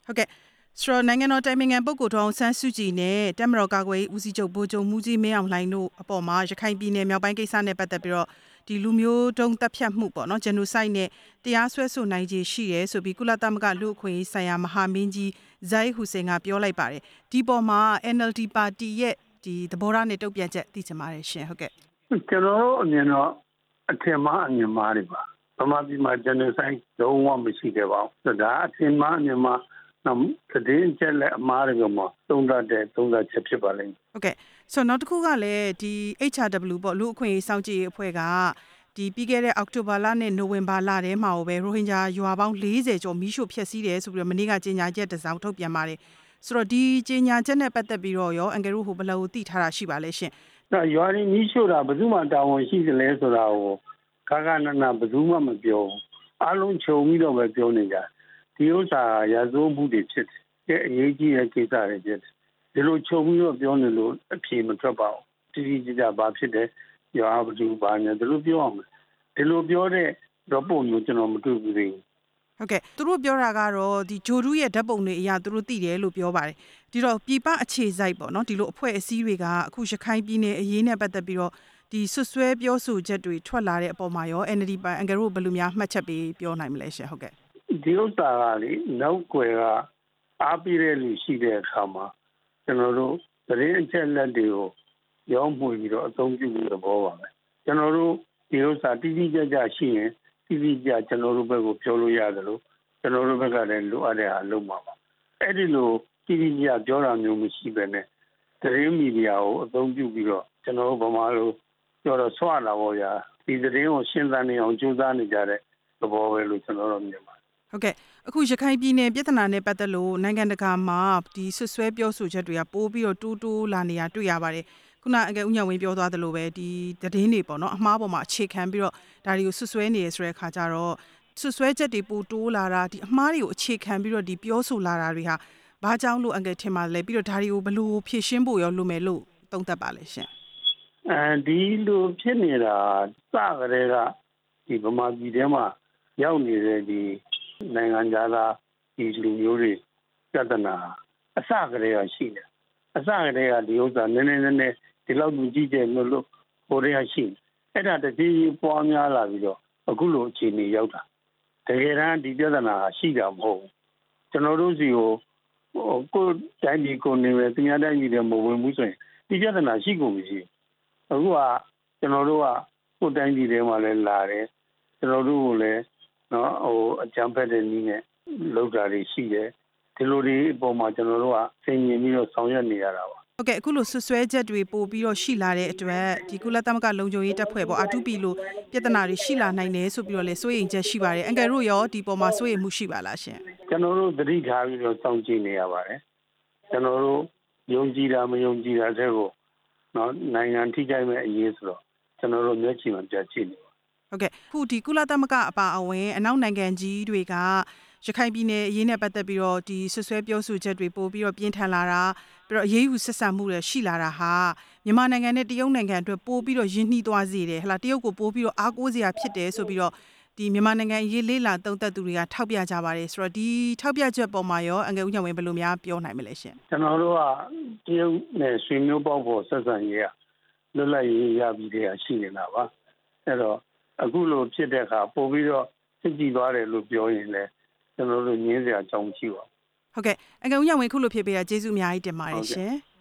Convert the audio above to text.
ဟုတ်ကဲ့ဆိုတော့နိုင်ငံတော်တိုင်ပင်ခံပုဂ္ဂိုလ်ဒေါ်အောင်ဆန်းစုကြည်နဲ့တပ်မတော်ကာကွယ်ရေးဦးစီးချုပ်ဗိုလ်ချုပ်မှူးကြီးမင်းအောင်လှိုင်တို့အပေါ်မှာရခိုင်ပြည်နယ်မြောက်ပိုင်းကိစ္စနဲ့ပတ်သက်ပြီးတော့ဒီလူမျိုးတုံးတပ်ဖြတ်မှုပေါ့နော် genocide နဲ့တရားစွဲဆိုနိုင်ခြေရှိတယ်ဆိုပြီးကုလသမဂ္ဂလူ့အခွင့်အရေးဆိုင်ရာမဟာမင်းကြီးဇိုင်းဟူစိန်ကပြောလိုက်ပါတယ်ဒီပေါ်မှာ NLD ပါတီရဲ့ဒီသဘောထားနဲ့တုံ့ပြန်ချက်သိချင်ပါတယ်ရှင်ဟုတ်ကဲ့ကျွန်တော်တို့အမြင်တော့အထင်မှားအမြင်မှားတွေပါဗမာပြည်မှာ genocide လုံးဝမရှိခဲ့ပါဘူးဒါအထင်မှားအမြင်မှားသတင်းချက်လက်အမှားတွေကမှသုံးသပ်ချက်ဖြစ်ပါလိမ့်မယ်ဟုတ်ကဲ့ဆိုတော့နောက်တစ်ခုကလည်းဒီ HRW ပေါ့လူ့အခွင့်အရေးစောင့်ကြည့်ရေးအဖွဲ့ကဒီပြီးခဲ့တဲ့အောက်တိုဘာလနဲ့နိုဝင်ဘာလထဲမှာပဲရိုဟင်ဂျာရွာပေါင်း40ကျော်မီးရှို့ဖျက်ဆီးတယ်ဆိုပြီးတော့မနေ့ကကြေညာချက်တစ်စောင်ထုတ်ပြန်ပါတယ်ဆိုတော့ဒီကြေညာချက်နဲ့ပတ်သက်ပြီးတော့ရောအန်ကယ်တို့ဟိုဘယ်လိုသိထားတာရှိပါလဲရှင်ရွာတွေမီးရှို့တာဘယ်သူမှတာဝန်ရှိတယ်လဲဆိုတာကိုခါခါနနာဘယ်သူမှမပြောဘူးအားလုံးခြုံပြီးတော့ပဲပြောနေကြဒီဥစ္စာရာဇဝတ်မှုတွေဖြစ်တယ်အရေးကြီးတဲ့ကိစ္စတွေဖြစ်တယ်ဒီလိုခြုံပြီးတော့ပြောနေလို့အဖြေမထွက်ပါဘူးတိတိကျကျဘာဖြစ်တယ်ရွာဘယ်သူဘာညာဒီလိုပြောအောင်ဒီလိုပြောတဲ့တော့ပုံမျိုးကျွန်တော်မတွေ့ဘူးသေးဘူးဟုတ်ကဲ့သူတို့ပြောတာကတော့ဒီဂျိုဒူးရဲ့ဓာတ်ပုံတွေအရာသူတို့သိတယ်လို့ပြောပါတယ်ဒီတော့ပြည်ပအခြေစိုက်ပေါ့နော်ဒီလိုအဖွဲ့အစည်းတွေကအခုရခိုင်ပြည်နယ်အရေးနဲ့ပတ်သက်ပြီးတော့ဒီဆွဆွဲပြောဆိုချက်တွေထွက်လာတဲ့အပေါ်မှာရော NLD ပါအန်ကယ်တို့ဘယ်လိုများမှတ်ချက်ပေးပြောနိုင်မလဲရှင်ဟုတ်ကဲ့ဒီဥစ္စာကလေနောက်ွယ်ကအားပေးတဲ့လူရှိတဲ့အခါမှာကျွန်တော်တို့သတင်းအချက်လက်တွေကိုရောင်းမှုပြီးတော့အသုံးပြုပြီးသဘောပါပဲကျွန်တော်တို့ဒီဥစ္စာတိတိကျကျရှိရင်တိတိကျကျွန်တော်တို့ဘက်ကိုပြောလို့ရတယ်လို့ကျွန်တော်တို့ဘက်ကလည်းလိုအပ်တဲ့ဟာလုပ်မှာပါအဲ့ဒီလိုတိတိကျပြောတာမျိုးမရှိပဲနဲ့သတင်းမီဒီယာကိုအသုံးပြုပြီးတော့ကျွန်တော်တို့ဗမာလိုပြောတော့ဆွလာပေါ့ဗျာဒီသတင်းကိုရှင်းသန်နေအောင်ကြိုးစားနေကြတဲ့သဘောပဲလို့ကျွန်တော်တို့မြင်ပါတယ်ဟုတ်ကဲ့အခုရခိုင်ပြည်နယ်ပြည်ထနာနဲ့ပတ်သက်လို့နိုင်ငံတကာမှာဒီဆွဆွဲပြောဆိုချက်တွေကပိုးပြီးတော့တိုးလာနေတာတွေ့ရပါတယ်ခုနအကဦးညဝင်းပြောသွားသလိုပဲဒီသတင်းတွေပေါ့နော်အမှားပေါ်မှာအခြေခံပြီးတော့ဒါတွေကိုဆွဆွဲနေရဆိုတဲ့အခါကျတော့ဆွဆွဲချက်တွေပိုတိုးလာတာဒီအမှားတွေကိုအခြေခံပြီးတော့ဒီပြောဆိုလာတာတွေဟာဘာကြောင့်လို့အန်ကယ်ထင်ပါလဲပြီးတော့ဒါတွေကိုဘယ်လိုဖြေရှင်းဖို့ရောလိုမယ်လို့သုံးသပ်ပါလဲရှင်ဒီလိုဖြစ်နေတာစကတည်းကဒီဗမာပြည်ထဲမှာရောက်နေတဲ့ဒီနိုင်ငံသားဒီလူမျိုးတွေပြဿနာအစကတည်းကရှိတယ်အစကတည်းကဒီဥစ္စာနည်းနည်းဒီလောက်ကြီးကြီးကျယ်လို့ဟိုတည်းကရှိအဲ့ဒါတကြီးပွားများလာပြီးတော့အခုလိုအခြေအနေရောက်တာတကယ်တမ်းဒီပြဿနာရှိတာမဟုတ်ဘူးကျွန်တော်တို့စီကိုတိုင်းပြည်ကိုနေပဲတင်ရတိုင်းပြည်တွေမဝင်ဘူးဆိုရင်ဒီပြဿနာရှိကုန်ပြီအခုကကျွန်တော်တို့ကကိုတိုင်းပြည်တွေမှာလည်းလာတယ်ကျွန်တော်တို့ကိုလည်းနော်အကြံဖက်တဲ့နည်းနဲ့လောက်တာတွေရှိတယ်ဒီလိုတွေအပေါ်မှာကျွန်တော်တို့ကဆင်ញင်ပြီးတော့ဆောင်ရွက်နေရတာပါဟုတ်ကဲ့အခုလိုဆွဆွဲချက်တွေပို့ပြီးတော့ရှိလာတဲ့အတွက်ဒီကုလသမဂ္ဂလုံခြုံရေးတပ်ဖွဲ့ပေါ့ R2P လို့ပြဿနာတွေရှိလာနိုင်တယ်ဆိုပြီးတော့လည်းစိုးရိမ်ချက်ရှိပါတယ်အန်ကယ်တို့ရောဒီပေါ်မှာစိုးရိမ်မှုရှိပါလားရှင်ကျွန်တော်တို့သတိထားပြီးတော့စောင့်ကြည့်နေရပါတယ်ကျွန်တော်တို့ယုံကြည်တာမယုံကြည်တာတဲ့ကိုနော်နိုင်ငံထိကြိုက်မဲ့အရေးဆိုတော့ကျွန်တော်တို့မျက်ခြေမှာပြကြည့်နေပါဟုတ်ကဲ့ခုဒီကုလသမဂ္ဂအပါအဝင်အနောက်နိုင်ငံကြီးတွေကရခိုင်ပြည်နယ်အရေးနဲ့ပတ်သက်ပြီးတော့ဒီဆွဆွဲပြောဆိုချက်တွေပို့ပြီးတော့ပြင်းထန်လာတာပြီးတော့အရေးယူဆက်ဆံမှုတွေရှိလာတာဟာမြန်မာနိုင်ငံနဲ့တရုတ်နိုင်ငံအတွက်ပို့ပြီးတော့ရင်းနှီးသွားစေတယ်ဟလာတရုတ်ကိုပို့ပြီးတော့အားကိုးစရာဖြစ်တယ်ဆိုပြီးတော့ဒီမြန်မာနိုင်ငံအရေးလေးလာသုံးသက်သူတွေကထောက်ပြကြပါတယ်ဆိုတော့ဒီထောက်ပြချက်ပေါ်မှာရောအန်ကယ်ဦးညဝင်းဘယ်လိုများပြောနိုင်မလဲရှင်ကျွန်တော်တို့ကတရုတ်နဲ့ဆွေမျိုးပေါက်ဖို့ဆက်ဆံရေးကလွတ်လပ်ရေးရပြီးတည်းကရှိနေတာပါအဲ့တော့အခုလိုဖြစ်တဲ့အခါပို့ပြီးတော့စစ်ကြည့်သွားတယ်လို့ပြောရင်လည်းကျွန်တော်တို့ငင်းစရာအကြောင်းမရှိပါဘူးဟုတ်ကဲ့အကယ်ဦးညဝင်းခုလိုဖြစ်ပေးတာကျေးဇူးအများကြီးတင်ပါတယ်ရှင်